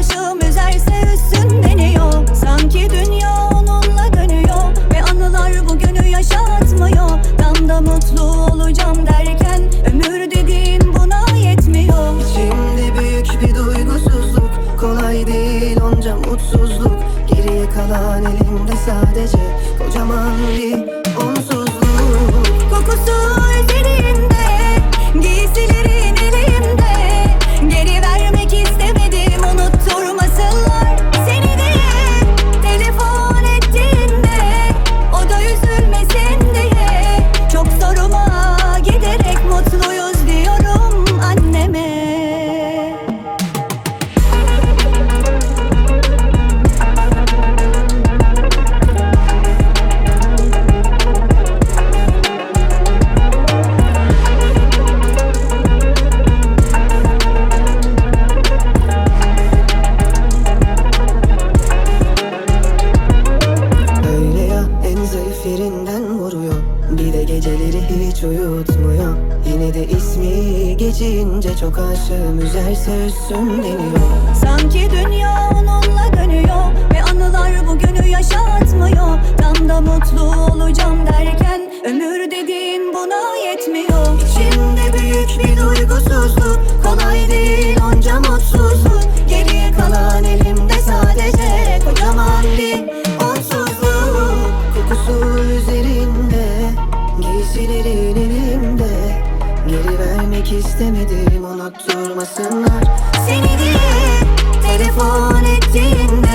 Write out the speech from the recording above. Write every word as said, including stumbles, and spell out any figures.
başım üzerse üstün deniyor. Sanki dünya onunla dönüyor ve anılar bugünü yaşatmıyor. Tam da mutlu olacağım derken ömür dediğin buna yetmiyor. İçimde büyük bir duygusuzluk, kolay değil onca mutsuzluk. Geriye kalan elimde sadece kocaman bir onsuzluk. Kokusu üzerinde, giysilerin elimde. Geri vermek istemedim, unutturmasınlar seni diye. Telefon ettiğinde o da üzülmesin diye. Çok zoruma giderek mutluyuz diyorum anneme. Öyle ya, en zayıf yerinden vuruyor. Bir de geceleri hiç uyutmuyor. Yine de ismi geçince çok aşığım, üzerse üstüm deniyor. Sanki dünya onunla dönüyor ve anılar bugünü yaşatmıyor. Tam da mutlu olacağım derken ömür dediğin buna yetmiyor. İçimde büyük bir duygusuzluk, kolay değil onca mutsuzluk. Geriye kalan elimde sadece kocaman bir onsuzluk. Kokusu üzerinde, giysilerin elimde. Geri vermek istemedim, unutturmasınlar Seni diye telefon ettiğinde